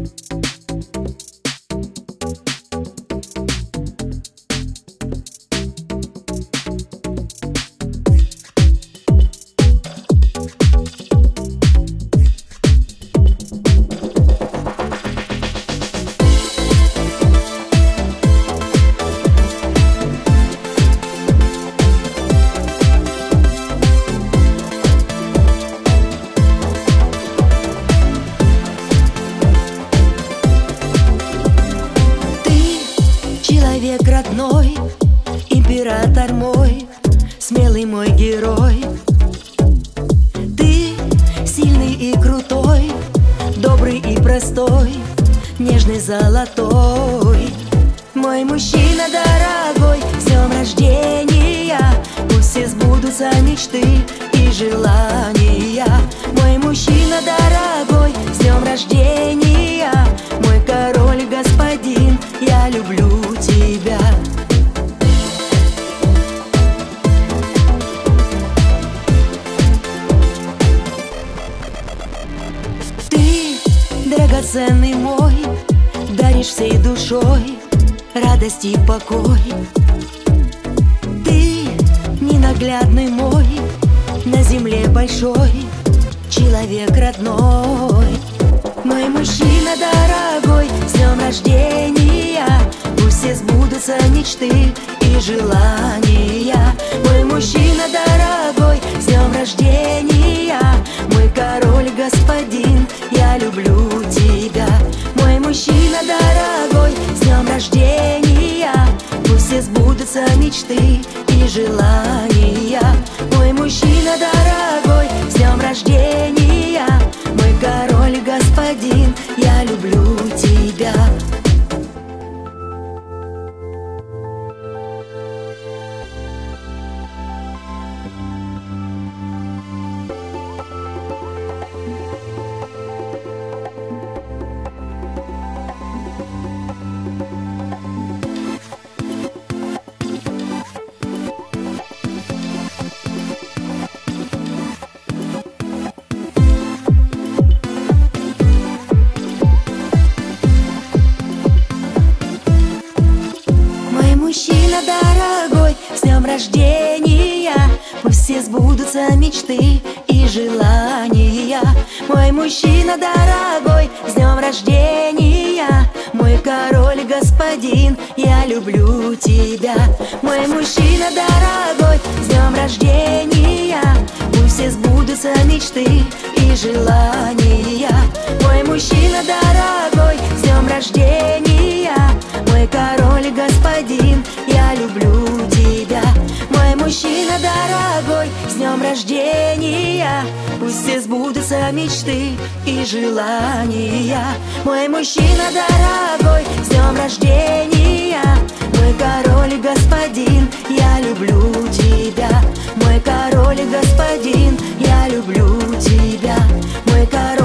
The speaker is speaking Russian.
Человек родной, император мой, смелый мой герой. Ты сильный и крутой, добрый и простой, нежный золотой. Мой мужчина дорогой, с днем рождения, пусть все сбудутся мечты и желания. Мой мужчина дорогой, с днем рождения, мой король, господин, я люблю тебя. Ты драгоценный мой, даришь всей душой радость и покой. Ты ненаглядный мой, на земле большой, человек родной. Мой мужчина дорогой, с днем рождения, пусть все сбудутся мечты и желания. Мой мужчина дорогой, с днем рождения, мой король, господин, я люблю тебя. Мой мужчина дорогой, с днем рождения, пусть все сбудутся мечты и желания. Мой мужчина дорогой, с днем рождения, мой король, господин, я люблю тебя. Мужчина дорогой, с днем рождения, пусть все сбудутся мечты и желания. Мой мужчина дорогой, с днем рождения, мой король, господин, я люблю тебя. Мой мужчина дорогой, с днем рождения, пусть все сбудутся мечты и желания. Мой мужчина дорогой, с днем рождения, мой король, господин, я люблю тебя. Мой мужчина дорогой, с днем рождения, пусть все сбудутся мечты и желания. Мой мужчина дорогой, с днем рождения, мой король, господин, я люблю тебя. Мой король, господин, я люблю тебя. Мой король,